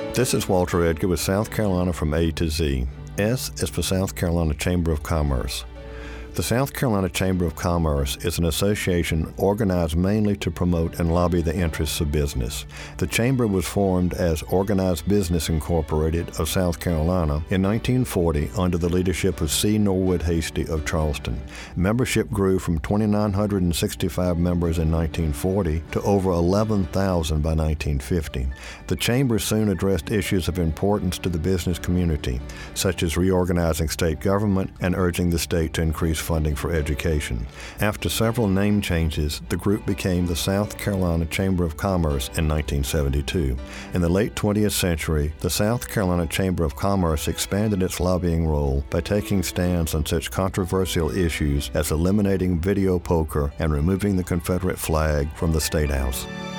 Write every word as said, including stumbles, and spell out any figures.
This is Walter Edgar with South Carolina from A to Z. S is for South Carolina Chamber of Commerce. The South Carolina Chamber of Commerce is an association organized mainly to promote and lobby the interests of business. The Chamber was formed as Organized Business Incorporated of South Carolina in nineteen forty under the leadership of C. Norwood Hasty of Charleston. Membership grew from two thousand nine hundred sixty-five members in nineteen forty to over eleven thousand by nineteen fifty. The Chamber soon addressed issues of importance to the business community, such as reorganizing state government and urging the state to increase funding for education. After several name changes, the group became the South Carolina Chamber of Commerce in nineteen seventy-two. In the late twentieth century, the South Carolina Chamber of Commerce expanded its lobbying role by taking stands on such controversial issues as eliminating video poker and removing the Confederate flag from the State House.